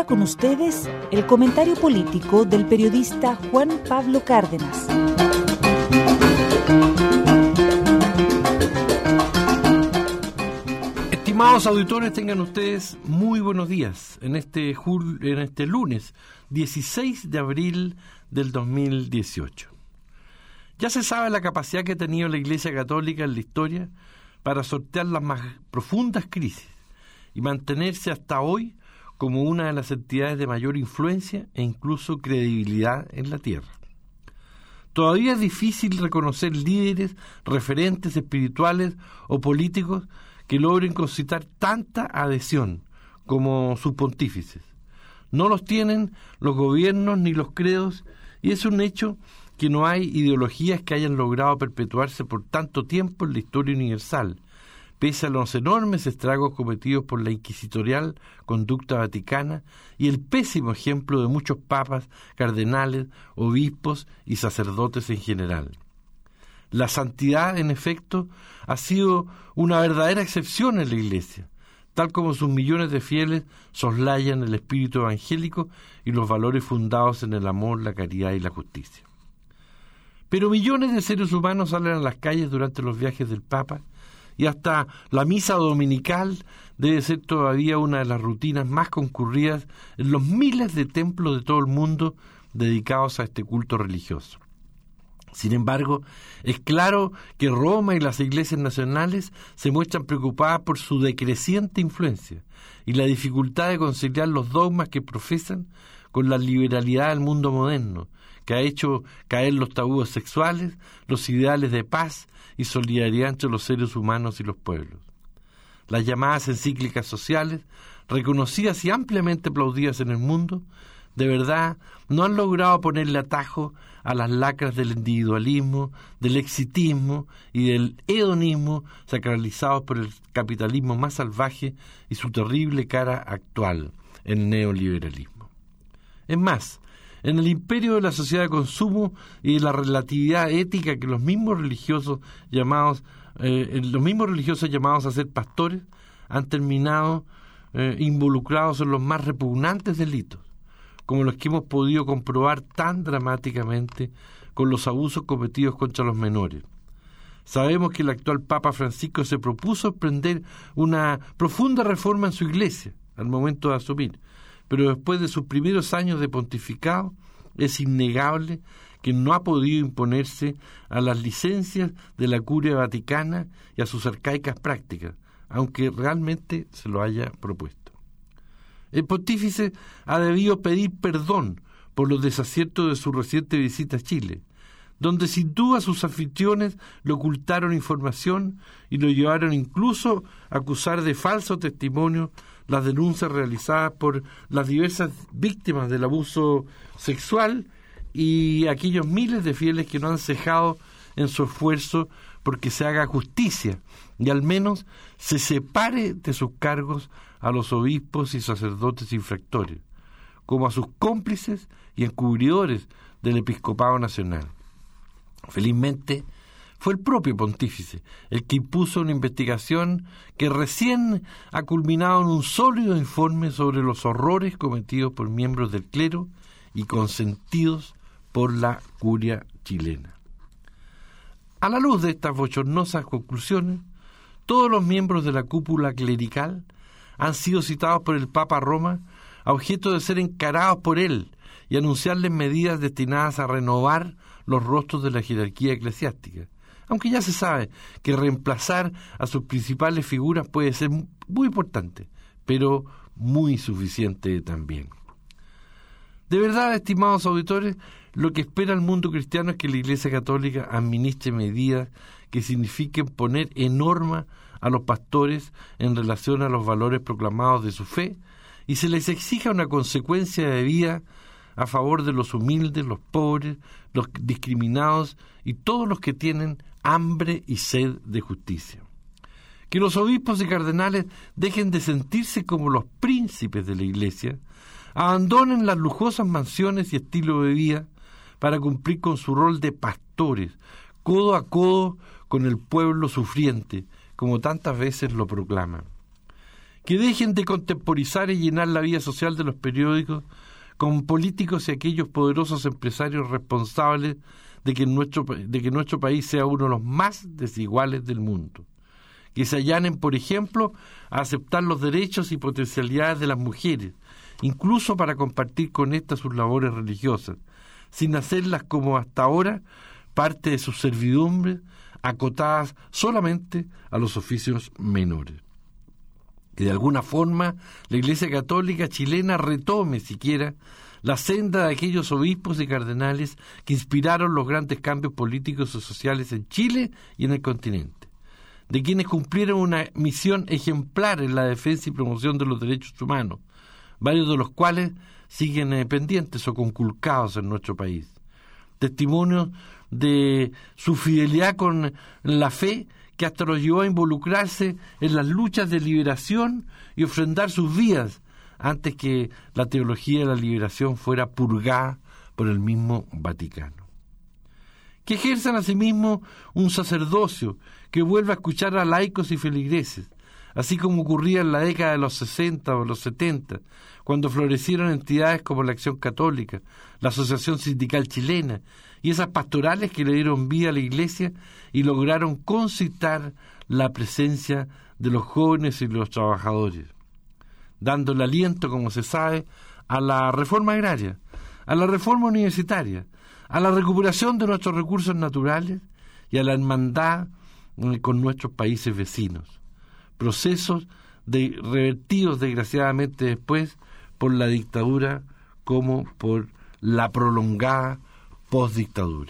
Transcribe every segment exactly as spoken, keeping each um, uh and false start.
ahora con ustedes el comentario político del periodista Juan Pablo Cárdenas. Estimados auditores, tengan ustedes muy buenos días en este, jul- en este lunes dieciséis de abril del dos mil dieciocho. Ya se sabe la capacidad que ha tenido la Iglesia Católica en la historia para sortear las más profundas crisis y mantenerse hasta hoy como una de las entidades de mayor influencia e incluso credibilidad en la tierra. Todavía es difícil reconocer líderes, referentes espirituales o políticos que logren concitar tanta adhesión como sus pontífices. No los tienen los gobiernos ni los credos, y es un hecho que no hay ideologías que hayan logrado perpetuarse por tanto tiempo en la historia universal, pese a los enormes estragos cometidos por la inquisitorial conducta vaticana y el pésimo ejemplo de muchos papas, cardenales, obispos y sacerdotes en general. La santidad, en efecto, ha sido una verdadera excepción en la Iglesia, tal como sus millones de fieles soslayan el espíritu evangélico y los valores fundados en el amor, la caridad y la justicia. Pero millones de seres humanos salen a las calles durante los viajes del Papa, y hasta la misa dominical debe ser todavía una de las rutinas más concurridas en los miles de templos de todo el mundo dedicados a este culto religioso. Sin embargo, es claro que Roma y las iglesias nacionales se muestran preocupadas por su decreciente influencia y la dificultad de conciliar los dogmas que profesan con la liberalidad del mundo moderno, que ha hecho caer los tabúes sexuales, los ideales de paz y solidaridad entre los seres humanos y los pueblos. Las llamadas encíclicas sociales, reconocidas y ampliamente aplaudidas en el mundo, de verdad no han logrado ponerle atajo a las lacras del individualismo, del exitismo y del hedonismo sacralizados por el capitalismo más salvaje y su terrible cara actual, el neoliberalismo. Es más, en el imperio de la sociedad de consumo y de la relatividad ética que los mismos religiosos llamados, eh, los mismos religiosos llamados a ser pastores han terminado eh, involucrados en los más repugnantes delitos, como los que hemos podido comprobar tan dramáticamente con los abusos cometidos contra los menores. Sabemos que el actual Papa Francisco se propuso emprender una profunda reforma en su iglesia al momento de asumir, pero después de sus primeros años de pontificado es innegable que no ha podido imponerse a las licencias de la curia vaticana y a sus arcaicas prácticas, aunque realmente se lo haya propuesto. El pontífice ha debido pedir perdón por los desaciertos de su reciente visita a Chile, donde sin duda sus anfitriones le ocultaron información y lo llevaron incluso a acusar de falso testimonio las denuncias realizadas por las diversas víctimas del abuso sexual y aquellos miles de fieles que no han cejado en su esfuerzo porque se haga justicia y al menos se separe de sus cargos a los obispos y sacerdotes infractores, como a sus cómplices y encubridores del episcopado nacional. Felizmente, fue el propio pontífice el que impuso una investigación que recién ha culminado en un sólido informe sobre los horrores cometidos por miembros del clero y consentidos por la curia chilena. A la luz de estas bochornosas conclusiones, todos los miembros de la cúpula clerical han sido citados por el Papa a Roma a objeto de ser encarados por él y anunciarles medidas destinadas a renovar los rostros de la jerarquía eclesiástica, aunque ya se sabe que reemplazar a sus principales figuras puede ser muy importante, pero muy insuficiente también. De verdad, estimados auditores, lo que espera el mundo cristiano es que la Iglesia Católica administre medidas que signifiquen poner en norma a los pastores en relación a los valores proclamados de su fe y se les exija una consecuencia de vida a favor de los humildes, los pobres, los discriminados y todos los que tienen hambre y sed de justicia. Que los obispos y cardenales dejen de sentirse como los príncipes de la Iglesia, abandonen las lujosas mansiones y estilo de vida para cumplir con su rol de pastores, codo a codo con el pueblo sufriente, como tantas veces lo proclaman. que dejen de contemporizar y llenar la vida social de los periódicos con políticos y aquellos poderosos empresarios responsables de que nuestro, de que nuestro país sea uno de los más desiguales del mundo. Que se allanen, por ejemplo, a aceptar los derechos y potencialidades de las mujeres, incluso para compartir con estas sus labores religiosas, sin hacerlas como hasta ahora parte de sus servidumbres, acotadas solamente a los oficios menores. Que de alguna forma la Iglesia Católica chilena retome siquiera la senda de aquellos obispos y cardenales que inspiraron los grandes cambios políticos y sociales en Chile y en el continente, de quienes cumplieron una misión ejemplar en la defensa y promoción de los derechos humanos, varios de los cuales siguen eh, pendientes o conculcados en nuestro país. Testimonios de su fidelidad con la fe que hasta los llevó a involucrarse en las luchas de liberación y ofrendar sus vidas antes que la teología de la liberación fuera purgada por el mismo Vaticano. Que ejerzan asimismo un sacerdocio que vuelva a escuchar a laicos y feligreses, así como ocurría en la década de los sesenta o los setenta, cuando florecieron entidades como la Acción Católica, la Asociación Sindical Chilena y esas pastorales que le dieron vida a la Iglesia y lograron concitar la presencia de los jóvenes y los trabajadores, dándole aliento, como se sabe, a la reforma agraria, a la reforma universitaria, a la recuperación de nuestros recursos naturales y a la hermandad con nuestros países vecinos. Procesos de, revertidos desgraciadamente después por la dictadura como por la prolongada postdictadura.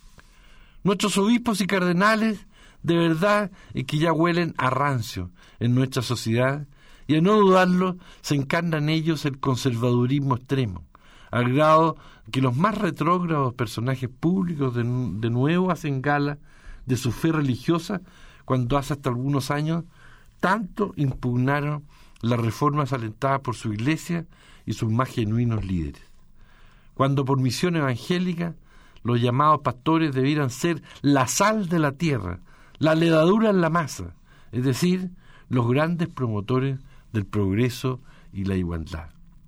Nuestros obispos y cardenales de verdad es que ya huelen a rancio en nuestra sociedad y a no dudarlo se encarna en ellos el conservadurismo extremo, al grado que los más retrógrados personajes públicos de, de nuevo hacen gala de su fe religiosa cuando hace hasta algunos años tanto impugnaron las reformas alentadas por su iglesia y sus más genuinos líderes. Cuando por misión evangélica los llamados pastores debieran ser la sal de la tierra, la levadura en la masa, es decir, los grandes promotores del progreso y la igualdad.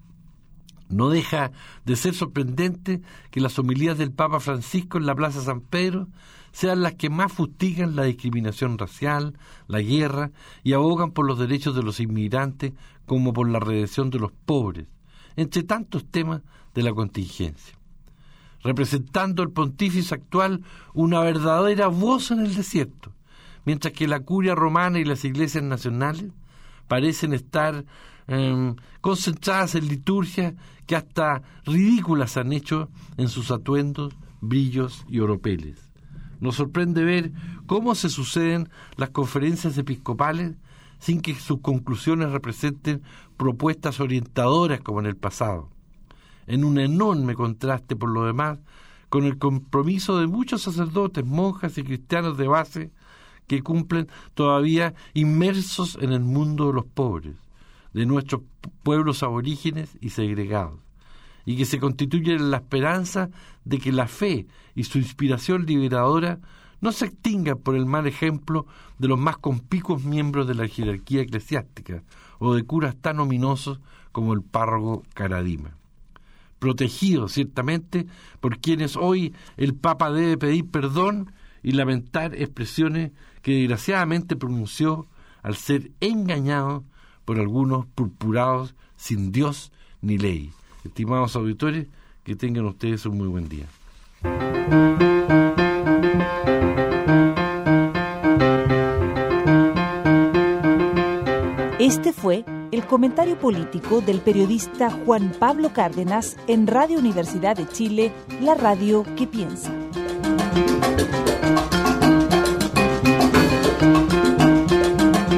No deja de ser sorprendente que las homilías del Papa Francisco en la Plaza San Pedro sean las que más fustigan la discriminación racial, la guerra y abogan por los derechos de los inmigrantes como por la redención de los pobres, entre tantos temas de la contingencia. Representando el pontífice actual una verdadera voz en el desierto, mientras que la curia romana y las iglesias nacionales parecen estar eh, concentradas en liturgias que hasta ridículas han hecho en sus atuendos, brillos y oropeles. Nos sorprende ver cómo se suceden las conferencias episcopales sin que sus conclusiones representen propuestas orientadoras como en el pasado, en un enorme contraste por lo demás con el compromiso de muchos sacerdotes, monjas y cristianos de base que cumplen todavía inmersos en el mundo de los pobres, de nuestros pueblos aborígenes y segregados, y que se constituyen en la esperanza de que la fe y su inspiración liberadora no se extingan por el mal ejemplo de los más conspicuos miembros de la jerarquía eclesiástica o de curas tan ominosos como el párroco Caradima. Protegidos ciertamente por quienes hoy el Papa debe pedir perdón y lamentar expresiones que desgraciadamente pronunció al ser engañado por algunos purpurados sin Dios ni ley. Estimados auditores, que tengan ustedes un muy buen día. Este fue el comentario político del periodista Juan Pablo Cárdenas en Radio Universidad de Chile, la radio que piensa.